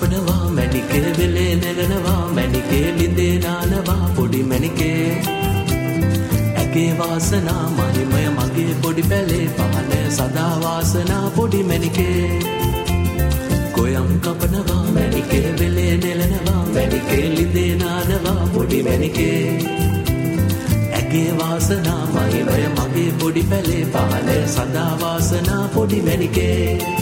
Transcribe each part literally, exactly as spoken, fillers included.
කපනවා මැණිකේ වෙලේ නෙලනවා මැණිකේ ලිඳේ නානවා පොඩි මැණිකේ ඇගේ වාසනා මහිමය මගේ පොඩි පැලේ පහන සදා වාසනා පොඩි මැණිකේ ගොයම් කපනවා මැණිකේ වෙලේ නෙලනවා මැණිකේ ලිඳේ නානවා පොඩි මැණිකේ ඇගේ වාසනා මහිමය මගේ පොඩි පැලේ පහන සදා වාසනා පොඩි මැණිකේ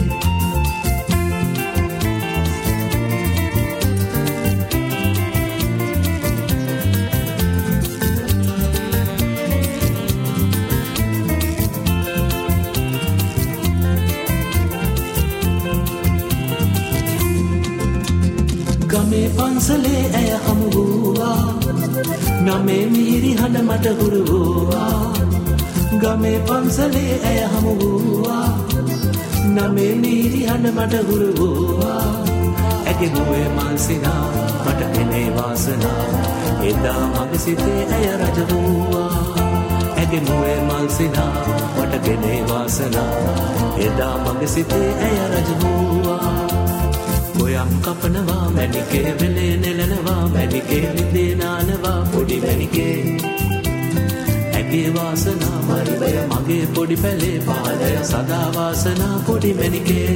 ගමේ පන්සලේ ඇය හමු වූවා නමේ මිහිරි හඬ මට හුරු වූවා ගමේ පන්සලේ ඇය හමු වූවා නමේ මිහිරි හඬ මට හුරු වූවා ඇගේ මුවේ මල්සිනා මට එනේ වාසනා එදා මගේ සිතේ ඇය රජ වූවා ඇගේ මුවේ මල්සිනා මට එනේ වාසනා එදා මගේ සිතේ ඇය රජ වූවා ගොයම් කපනවා මැණිකේ වෙලේ නෙලනවා මැණිකේ ලිඳේ නානවා පොඩි මැණිකේ ඇගේ වාසනා මරිමය මගේ පොඩි පැලේ පාදය සදා වාසනා පොඩි මැණිකේ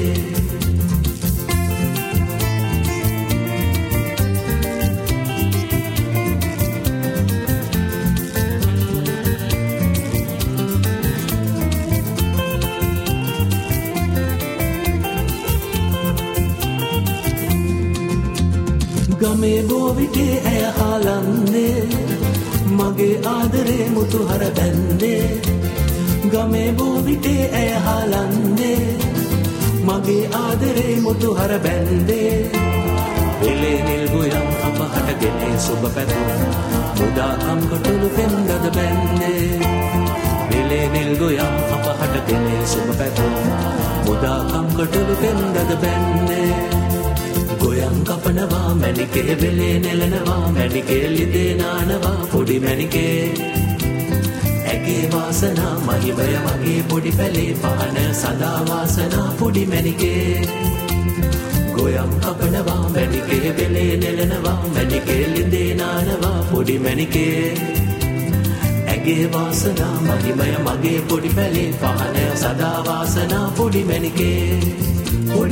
ගමේ බෝවිටේ ඇය හාලන්නේ මගේ ආදරේ මුතු හර බැන්නේ ගමේ බෝවිටේ ඇය හාලන්නේ මගේ ආදරේ මුතු හර බැන්නේ වෙලේ නිල් ගොයම් අපහටගෙන සුබ පැතුම් මුදාකම් කොටුළු පෙම්දද බැන්නේ වෙලේ නිල් ගොයම් අපහටගෙන සුබ පැතුම් මුදාකම් කොටුළු පෙම්දද බැන්නේ ගොයම් කපනවා මැණිකේ වෙලේ නෙලනවා මැණිකේ ලිඳේ නානවා පොඩි මැණිකේ ඇගේ වාසනා මහිමය මගේ පොඩි පැලේ පහන සදා වාසනා පොඩි මැණිකේ ගොයම් කපනවා මැණිකේ වෙලේ නෙලනවා මැණිකේ ලිඳේ නානවා පොඩි මැණිකේ ඇගේ වාසනා මහිමය මගේ පොඩි පැලේ පහන සදා වාසනා පොඩි මැණිකේ